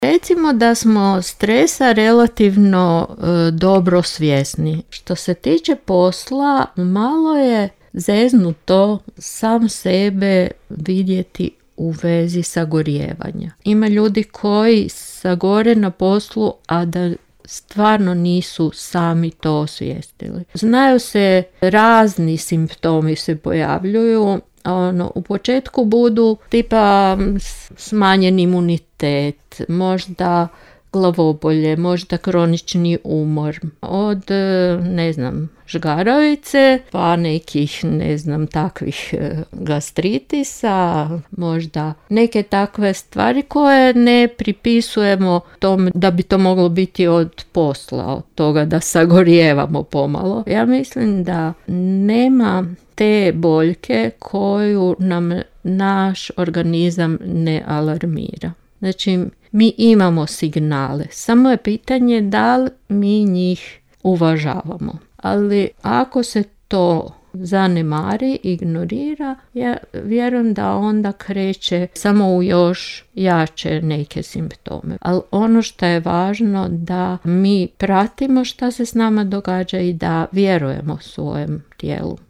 Recimo da smo stresa relativno dobro svjesni. Što se tiče posla, malo je zeznuto sam sebe vidjeti u vezi sagorijevanja. Ima ljudi koji sagore na poslu, a da stvarno nisu sami to osvijestili. Znaju se razni simptomi se pojavljuju. U početku budu tipa smanjen imunitet, možda glavobolje, možda kronični umor, od žgaravice pa nekih takvih gastritisa, možda neke takve stvari koje ne pripisujemo tome da bi to moglo biti od posla, od toga da sagorijevamo pomalo. Ja mislim da nema te boljke koju nam naš organizam ne alarmira. Znači, mi imamo signale, samo je pitanje da li mi njih uvažavamo. Ali ako se to zanemari, ignorira, ja vjerujem da onda kreće samo u još jače neke simptome. Ali ono što je važno da mi pratimo šta se s nama događa i da vjerujemo svojem tijelu.